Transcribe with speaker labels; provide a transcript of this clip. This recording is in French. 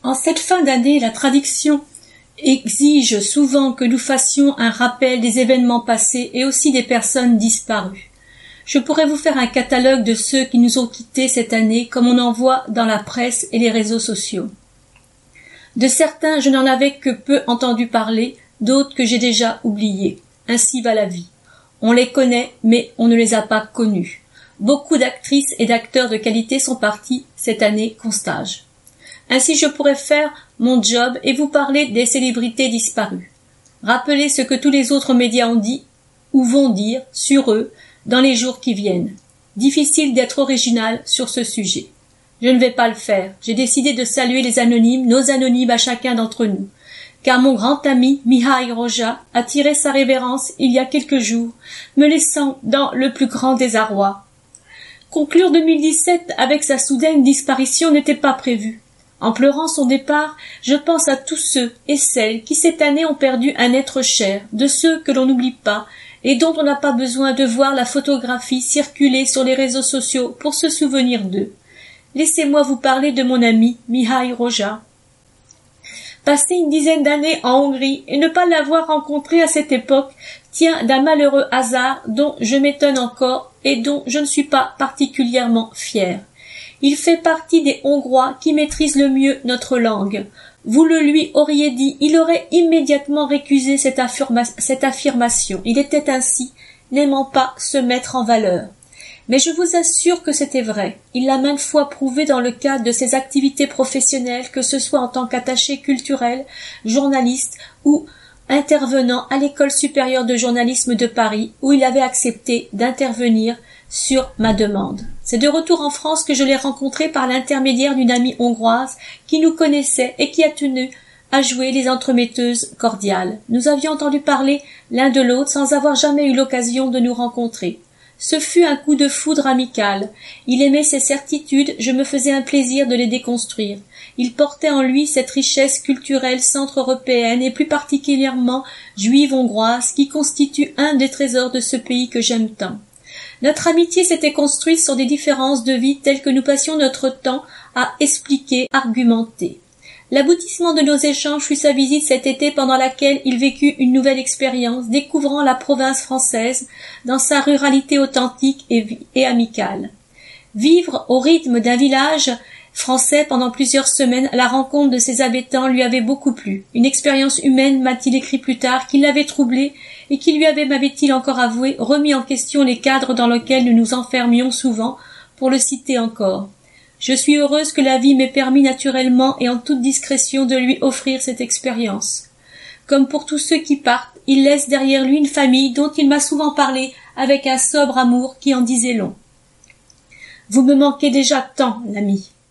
Speaker 1: En cette fin d'année, la tradition exige souvent que nous fassions un rappel des événements passés et aussi des personnes disparues. Je pourrais vous faire un catalogue de ceux qui nous ont quittés cette année, comme on en voit dans la presse et les réseaux sociaux. De certains, je n'en avais que peu entendu parler, d'autres que j'ai déjà oubliés. Ainsi va la vie. On les connaît, mais on ne les a pas connus. Beaucoup d'actrices et d'acteurs de qualité sont partis cette année constage. Ainsi je pourrais faire mon job et vous parler des célébrités disparues. Rappelez ce que tous les autres médias ont dit ou vont dire sur eux dans les jours qui viennent. Difficile d'être original sur ce sujet. Je ne vais pas le faire. J'ai décidé de saluer les anonymes, nos anonymes à chacun d'entre nous. Car mon grand ami Mihai Roja a tiré sa révérence il y a quelques jours, me laissant dans le plus grand désarroi. Conclure 2017 avec sa soudaine disparition n'était pas prévu. En pleurant son départ, je pense à tous ceux et celles qui cette année ont perdu un être cher, de ceux que l'on n'oublie pas et dont on n'a pas besoin de voir la photographie circuler sur les réseaux sociaux pour se souvenir d'eux. Laissez-moi vous parler de mon ami Mihai Roja. Passer une dizaine d'années en Hongrie et ne pas l'avoir rencontré à cette époque tient d'un malheureux hasard dont je m'étonne encore et dont je ne suis pas particulièrement fière. Il fait partie des Hongrois qui maîtrisent le mieux notre langue. Vous le lui auriez dit, il aurait immédiatement récusé cette affirmation. Il était ainsi, n'aimant pas se mettre en valeur. Mais je vous assure que c'était vrai. Il l'a maintes fois prouvé dans le cadre de ses activités professionnelles, que ce soit en tant qu'attaché culturel, journaliste ou intervenant à l'École supérieure de journalisme de Paris, où il avait accepté d'intervenir sur ma demande. C'est de retour en France que je l'ai rencontré par l'intermédiaire d'une amie hongroise qui nous connaissait et qui a tenu à jouer les entremetteuses cordiales. Nous avions entendu parler l'un de l'autre sans avoir jamais eu l'occasion de nous rencontrer. Ce fut un coup de foudre amical. Il aimait ses certitudes, je me faisais un plaisir de les déconstruire. Il portait en lui cette richesse culturelle centre-européenne et plus particulièrement juive hongroise qui constitue un des trésors de ce pays que j'aime tant. Notre amitié s'était construite sur des différences de vie telles que nous passions notre temps à expliquer, argumenter. L'aboutissement de nos échanges fut sa visite cet été pendant laquelle il vécut une nouvelle expérience, découvrant la province française dans sa ruralité authentique et amicale. Vivre au rythme d'un village français pendant plusieurs semaines à la rencontre de ses habitants lui avait beaucoup plu. Une expérience humaine, m'a-t-il écrit plus tard, qui l'avait troublé et qui lui avait, m'avait-il encore avoué, remis en question les cadres dans lesquels nous nous enfermions souvent, pour le citer encore. Je suis heureuse que la vie m'ait permis naturellement et en toute discrétion de lui offrir cette expérience. Comme pour tous ceux qui partent, il laisse derrière lui une famille dont il m'a souvent parlé avec un sobre amour qui en disait long. Vous me manquez déjà tant, l'ami.